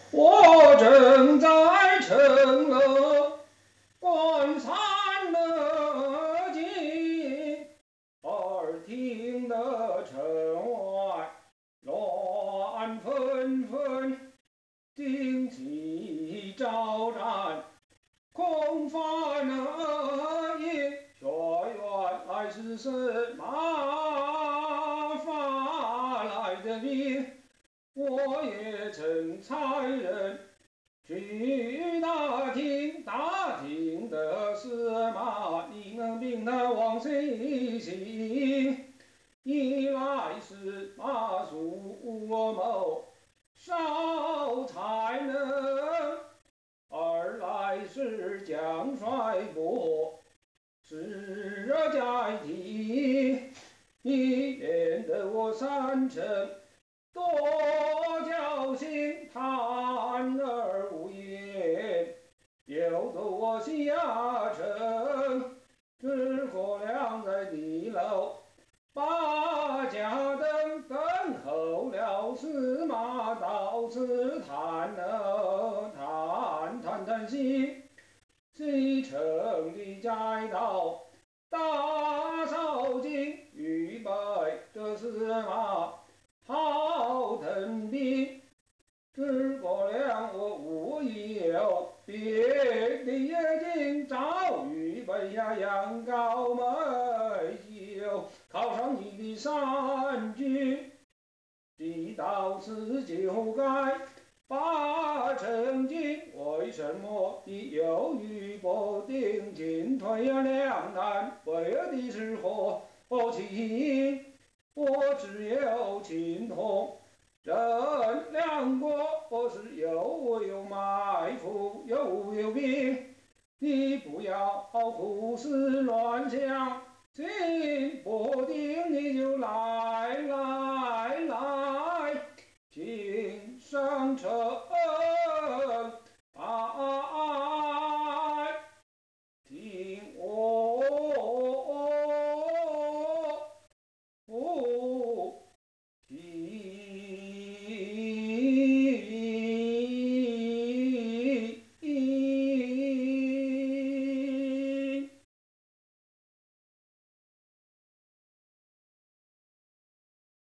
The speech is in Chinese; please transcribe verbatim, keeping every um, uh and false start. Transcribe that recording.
我正在城楼观山乐景，耳听得城外乱纷纷，旌旗招展，空泛而已。说原来是司马发来的命，我也曾差人去打听，打听的司马你能命他往西行，一来是马谡谋少才能，二来是将帅部势在提，你免得我三城多侥幸，叹而无言，又得我下城，诸葛亮在地楼把家灯等候了司马到此叹了叹叹叹息，西城的寨道大扫尽，预备这司马好腾兵。诸葛亮我无有别的野景，早预备下羊羔美酒，犒赏你的三军。既到此就该把成进，为什么你犹豫不定，进退两难？为的是何情？我只有情同任两国，我是有我有埋伏，有无有兵？你不要胡思乱想，心